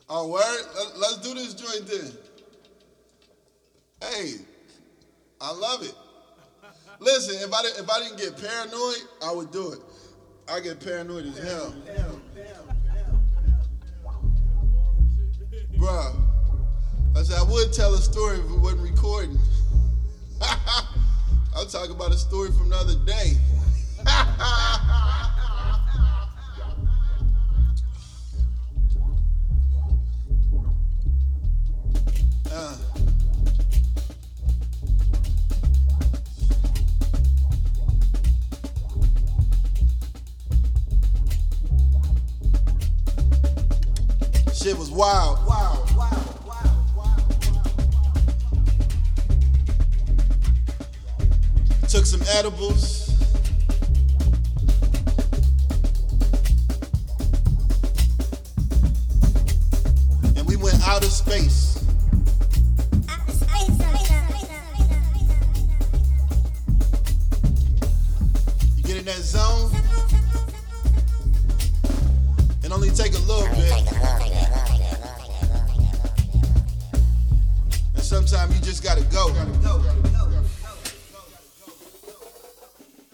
Oh, word? Let's do this joint then. Hey, I love it. Listen, if I didn't get paranoid, I would do it. I get paranoid as hell. Bruh, I said I would tell a story if it wasn't recording. I'll talk about a story from the other day. Shit was wild. Took some edibles. And we went out of space. You get in that zone and only take a little bit. And sometimes you just gotta go.